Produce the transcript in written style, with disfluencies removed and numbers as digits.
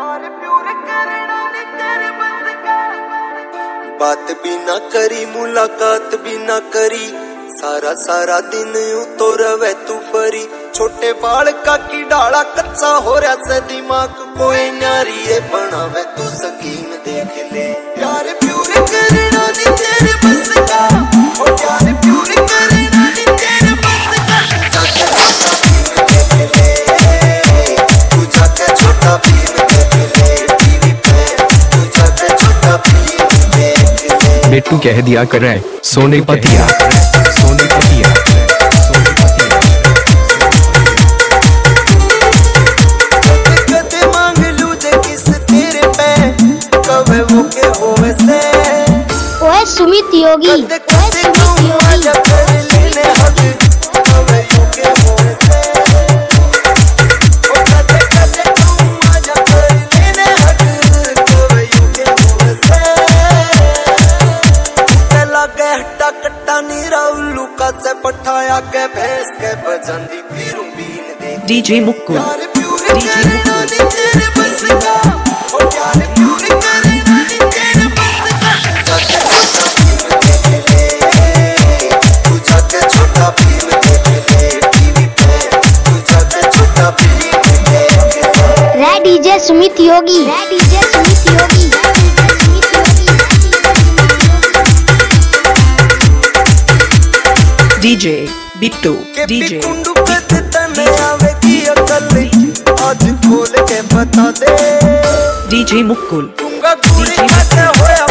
बात भी ना करी मुलाकात भी ना करी, सारा सारा दिन तो रवे तू फरी। छोटे बाल का की डाला कच्चा हो रहा से दिमाग, कोई नारी है बनावे तू स्कीम देख ले। प्यार प्यूर करना नी तेरे बस का, ओ प्यार प्यूर करना नी तेरे बस का। तू जाके छोटा भीम देख ले, टीवी पे तू जाके छोटा भीम देख ले। बिट्टू कह दिया कर रहा है सोने पतिया, सोने पतिया, सोने पतिया। कदे मांग लूं जे किस तेरे पे, कब वो के हो वैसे। ओए सुमित योगी, कदे कदे कहूं आजा कर लेने हक, कब वो के हो वैसे। ओ कदे कदे कहूं आजा कर लेने हक, कब वो के हो वैसे। ते लगे टकटा नी राउलू का से पठाया के भैंस के बजंदी फिरूं बीन दे। डीजे मुक्कुल, प्यार प्यूर करना नी तेरे बस का, ओ प्यार प्यूर करना नी तेरे बस का। जाके छोटा भीम देख ले, तू जाके छोटा भीम देख ले, टीवी पे तू जाके छोटा भीम देख ले। रे डीजे सुमित योगी, रे डीजे सुमित योगी, रे DJ Sumit Yogi. DJ Bittu, DJ Kundu पे तने आवे की अकल, आज खोल के बता दे। डीजे मुक्कुल, दूंगा गोली कैसे होया